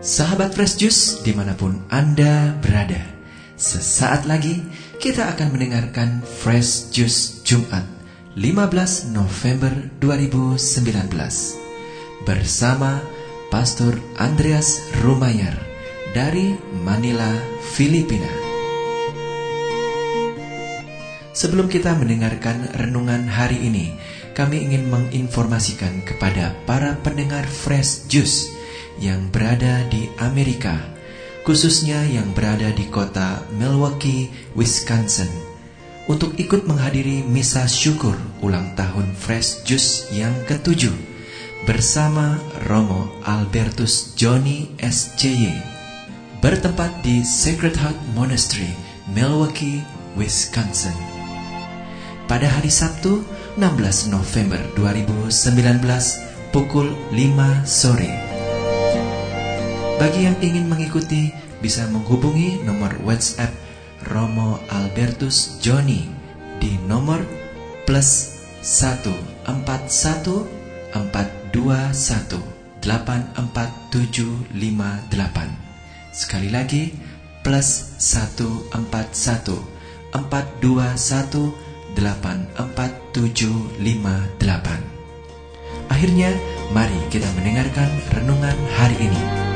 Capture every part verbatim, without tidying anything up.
Sahabat Fresh Juice dimanapun Anda berada, sesaat lagi kita akan mendengarkan Fresh Juice Jumat lima belas November dua ribu sembilan belas bersama Pastor Andreas Rumayar dari Manila, Filipina. Sebelum kita mendengarkan renungan hari ini, kami ingin menginformasikan kepada para pendengar Fresh Juice yang berada di Amerika, khususnya yang berada di kota Milwaukee, Wisconsin, untuk ikut menghadiri misa syukur ulang tahun Fresh Juice yang ketujuh bersama Romo Albertus Johnny S C Y, bertempat di Sacred Heart Monastery, Milwaukee, Wisconsin, pada hari Sabtu enam belas November dua ribu sembilan belas pukul lima sore. Bagi yang ingin mengikuti, bisa menghubungi nomor WhatsApp Romo Albertus Johnny di nomor plus satu empat satu empat dua satu delapan empat tujuh lima delapan. Sekali lagi, plus satu empat satu empat dua satu delapan empat tujuh lima delapan. Akhirnya, mari kita mendengarkan renungan hari ini.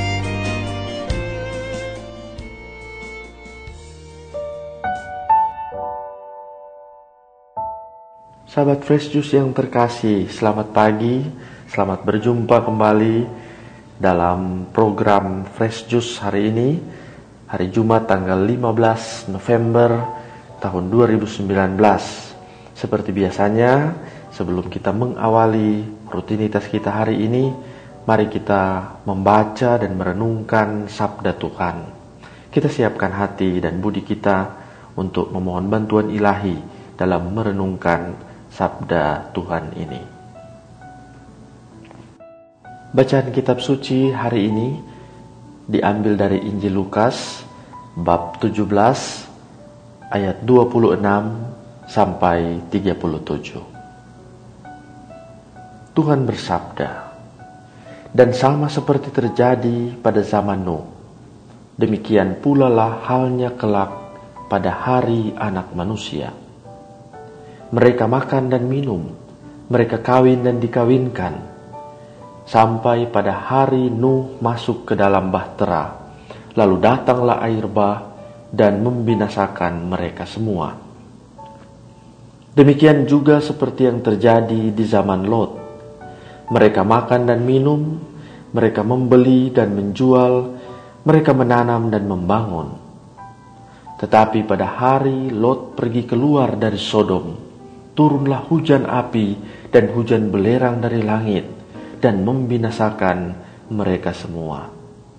Sahabat Fresh Juice yang terkasih, selamat pagi, selamat berjumpa kembali dalam program Fresh Juice hari ini, hari Jumat tanggal lima belas November tahun dua ribu sembilan belas. Seperti biasanya, sebelum kita mengawali rutinitas kita hari ini, mari kita membaca dan merenungkan sabda Tuhan. Kita siapkan hati dan budi kita untuk memohon bantuan ilahi dalam merenungkan sabda Tuhan ini. Bacaan kitab suci hari ini diambil dari Injil Lukas bab tujuh belas ayat dua puluh enam sampai tiga puluh tujuh. Tuhan bersabda, "Dan sama seperti terjadi pada zaman Nuh, demikian pula lah halnya kelak pada hari Anak Manusia. Mereka makan dan minum, mereka kawin dan dikawinkan, sampai pada hari Nuh masuk ke dalam bahtera, lalu datanglah air bah dan membinasakan mereka semua. Demikian juga seperti yang terjadi di zaman Lot. Mereka makan dan minum, mereka membeli dan menjual, mereka menanam dan membangun. Tetapi pada hari Lot pergi keluar dari Sodom, turunlah hujan api dan hujan belerang dari langit dan membinasakan mereka semua.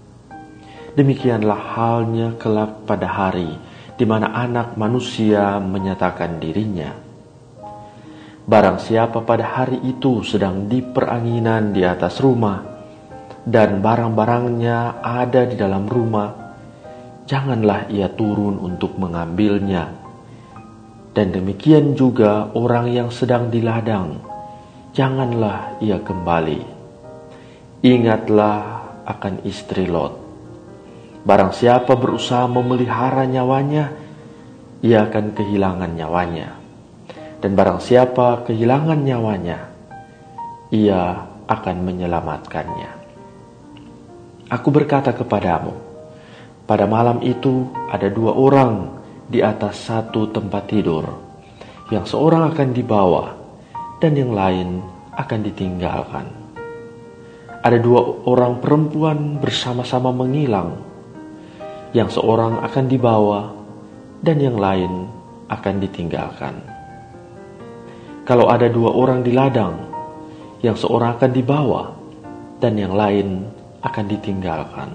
Demikianlah halnya kelak pada hari di mana Anak Manusia menyatakan dirinya. Barang siapa pada hari itu sedang di peranginan di atas rumah dan barang-barangnya ada di dalam rumah, janganlah ia turun untuk mengambilnya. Dan demikian juga orang yang sedang di ladang, janganlah ia kembali. Ingatlah akan istri Lot. Barang siapa berusaha memelihara nyawanya, ia akan kehilangan nyawanya. Dan barang siapa kehilangan nyawanya, ia akan menyelamatkannya. Aku berkata kepadamu, pada malam itu ada dua orang di atas satu tempat tidur, yang seorang akan dibawa dan yang lain akan ditinggalkan. Ada dua orang perempuan bersama-sama mengilang, yang seorang akan dibawa dan yang lain akan ditinggalkan. Kalau ada dua orang di ladang, yang seorang akan dibawa dan yang lain akan ditinggalkan."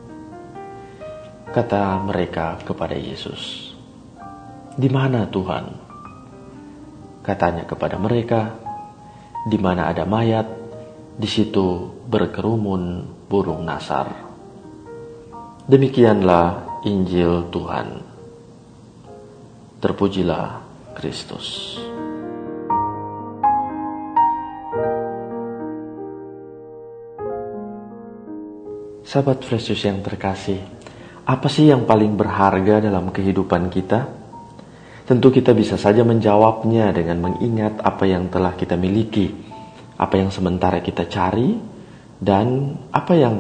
Kata mereka kepada Yesus, "Di mana Tuhan?" Katanya kepada mereka, "Di mana ada mayat, di situ berkerumun burung nasar." Demikianlah Injil Tuhan. Terpujilah Kristus. Sahabat Fresh Juice yang terkasih, apa sih yang paling berharga dalam kehidupan kita? Tentu kita bisa saja menjawabnya dengan mengingat apa yang telah kita miliki, apa yang sementara kita cari, dan apa yang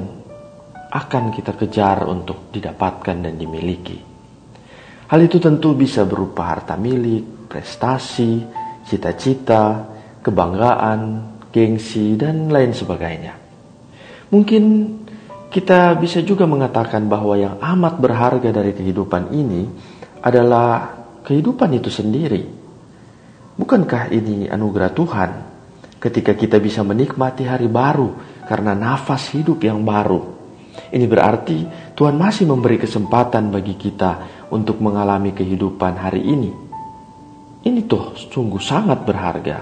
akan kita kejar untuk didapatkan dan dimiliki. Hal itu tentu bisa berupa harta milik, prestasi, cita-cita, kebanggaan, gengsi, dan lain sebagainya. Mungkin kita bisa juga mengatakan bahwa yang amat berharga dari kehidupan ini adalah kehidupan itu sendiri. Bukankah ini anugerah Tuhan ketika kita bisa menikmati hari baru karena nafas hidup yang baru? Ini berarti Tuhan masih memberi kesempatan bagi kita untuk mengalami kehidupan hari ini. Ini tuh sungguh sangat berharga.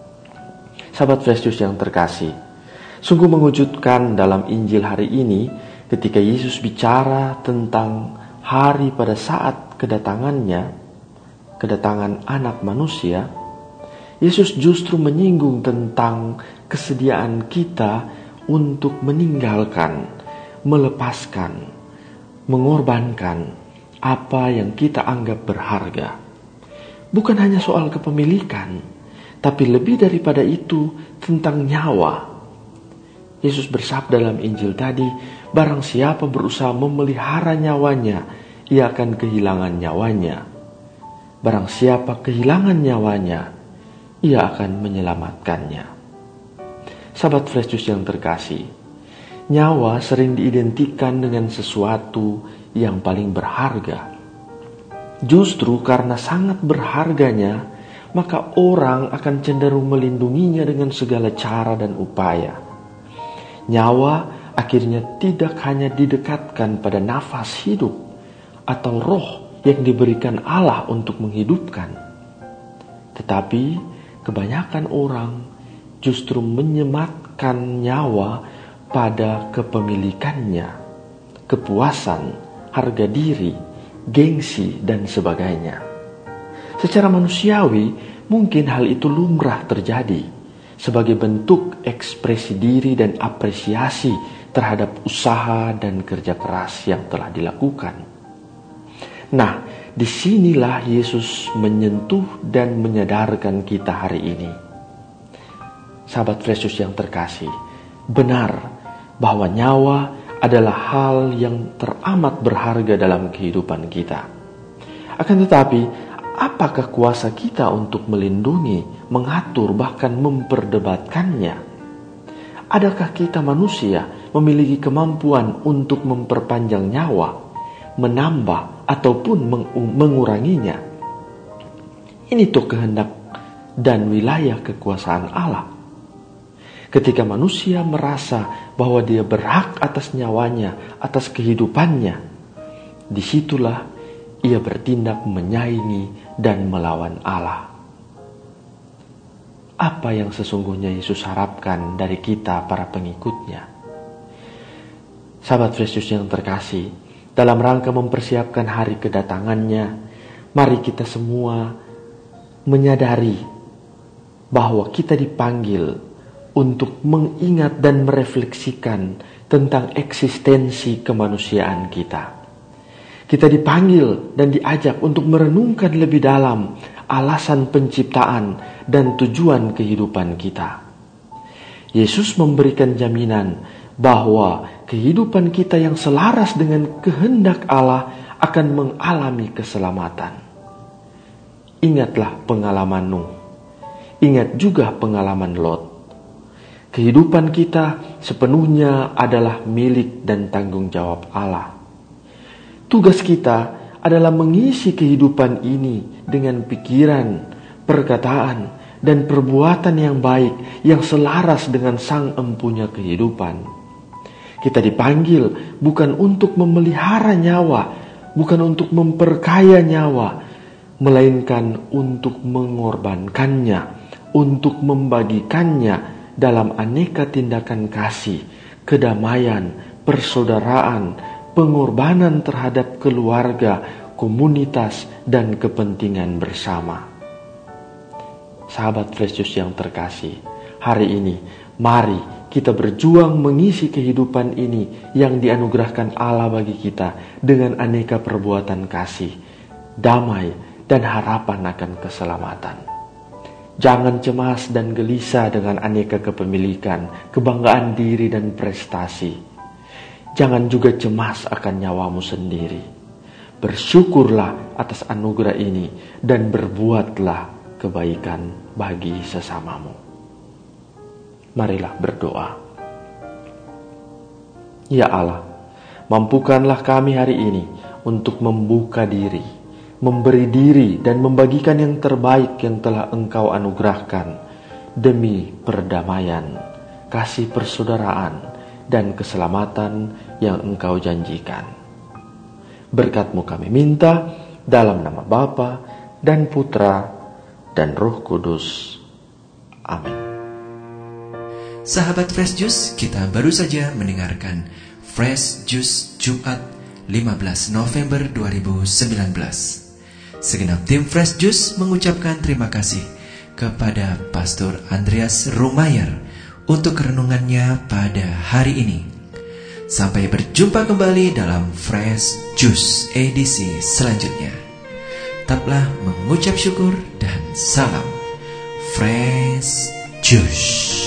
Sahabat Fresh Juice yang terkasih, sungguh mengejutkan dalam Injil hari ini ketika Yesus bicara tentang hari pada saat kedatangannya, kedatangan anak manusia. Yesus justru menyinggung tentang kesediaan kita untuk meninggalkan, melepaskan, mengorbankan apa yang kita anggap berharga. Bukan hanya soal kepemilikan, tapi lebih daripada itu tentang nyawa. Yesus bersabda dalam Injil tadi, barang siapa berusaha memelihara nyawanya, ia akan kehilangan nyawanya. Barang siapa kehilangan nyawanya, ia akan menyelamatkannya. Sahabat Fresh Juice yang terkasih, nyawa sering diidentikan dengan sesuatu yang paling berharga. Justru karena sangat berharganya, maka orang akan cenderung melindunginya dengan segala cara dan upaya. Nyawa akhirnya tidak hanya didekatkan pada nafas hidup atau roh yang diberikan Allah untuk menghidupkan, tetapi kebanyakan orang justru menyematkan nyawa pada kepemilikannya, kepuasan, harga diri, gengsi, dan sebagainya. Secara manusiawi, mungkin hal itu lumrah terjadi sebagai bentuk ekspresi diri dan apresiasi terhadap usaha dan kerja keras yang telah dilakukan. Nah, disinilah Yesus menyentuh dan menyadarkan kita hari ini. Sahabat Fresh Juice yang terkasih, benar bahwa nyawa adalah hal yang teramat berharga dalam kehidupan kita. Akan tetapi, apakah kuasa kita untuk melindungi, mengatur, bahkan memperdebatkannya? Adakah kita manusia memiliki kemampuan untuk memperpanjang nyawa, menambah ataupun menguranginya? Ini tuh kehendak dan wilayah kekuasaan Allah. Ketika manusia merasa bahwa dia berhak atas nyawanya, atas kehidupannya, disitulah ia bertindak menyaingi dan melawan Allah. Apa yang sesungguhnya Yesus harapkan dari kita para pengikutnya? Sahabat Fresh Juice yang terkasih, dalam rangka mempersiapkan hari kedatangannya, mari kita semua menyadari bahwa kita dipanggil untuk mengingat dan merefleksikan tentang eksistensi kemanusiaan kita. Kita dipanggil dan diajak untuk merenungkan lebih dalam alasan penciptaan dan tujuan kehidupan kita. Yesus memberikan jaminan bahwa kehidupan kita yang selaras dengan kehendak Allah akan mengalami keselamatan. Ingatlah pengalaman Nuh. Ingat juga pengalaman Lot. Kehidupan kita sepenuhnya adalah milik dan tanggung jawab Allah. Tugas kita adalah mengisi kehidupan ini dengan pikiran, perkataan, dan perbuatan yang baik yang selaras dengan Sang Empunya kehidupan. Kita dipanggil bukan untuk memelihara nyawa, bukan untuk memperkaya nyawa, melainkan untuk mengorbankannya, untuk membagikannya dalam aneka tindakan kasih, kedamaian, persaudaraan, pengorbanan terhadap keluarga, komunitas, dan kepentingan bersama. Sahabat Fresh Juice yang terkasih, hari ini mari kita berjuang mengisi kehidupan ini yang dianugerahkan Allah bagi kita dengan aneka perbuatan kasih, damai, dan harapan akan keselamatan. Jangan cemas dan gelisah dengan aneka kepemilikan, kebanggaan diri, dan prestasi. Jangan juga cemas akan nyawamu sendiri. Bersyukurlah atas anugerah ini dan berbuatlah kebaikan bagi sesamamu. Marilah berdoa. Ya Allah, mampukanlah kami hari ini untuk membuka diri, memberi diri dan membagikan yang terbaik yang telah Engkau anugerahkan demi perdamaian, kasih persaudaraan, dan keselamatan yang Engkau janjikan. Berkat-Mu kami minta dalam nama Bapa dan Putra dan Roh Kudus. Amin. Sahabat Fresh Juice, kita baru saja mendengarkan Fresh Juice Jumat lima belas November dua ribu sembilan belas. Segenap tim Fresh Juice mengucapkan terima kasih kepada Pastor Andreas Rumayer untuk renungannya pada hari ini. Sampai berjumpa kembali dalam Fresh Juice edisi selanjutnya. Tetaplah mengucap syukur dan salam Fresh Juice.